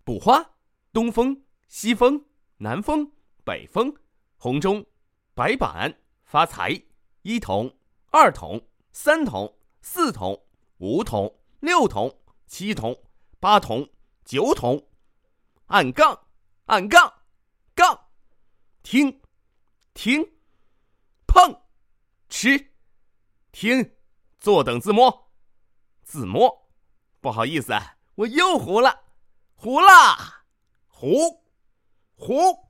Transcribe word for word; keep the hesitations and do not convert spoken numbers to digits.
补花，东风、西风、南风、北风，红中，白板，发财，一桶，二桶，三桶，四桶，五桶，六桶，七桶，八桶，九桶，按杠，按杠，杠，听，听，碰，吃，听，坐等自摸，自摸，不好意思，我又糊了，糊啦，糊，糊。